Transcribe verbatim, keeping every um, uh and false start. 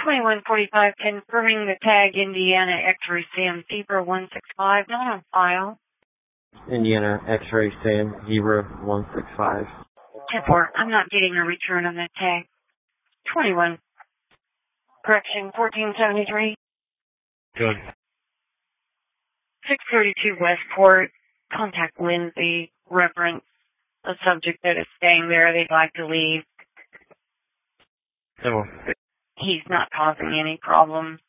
twenty-one forty-five, confirming the tag Indiana X-ray Sam Zebra one six five, not on file. Indiana X-ray Sam Zebra one six five. ten four, I'm not getting a return on that tag. twenty-one. Correction, fourteen seventy-three. Good. six thirty-two Westport, contact Lindsay, reference a subject that is staying there. They'd like to leave. So, He's not causing any problems.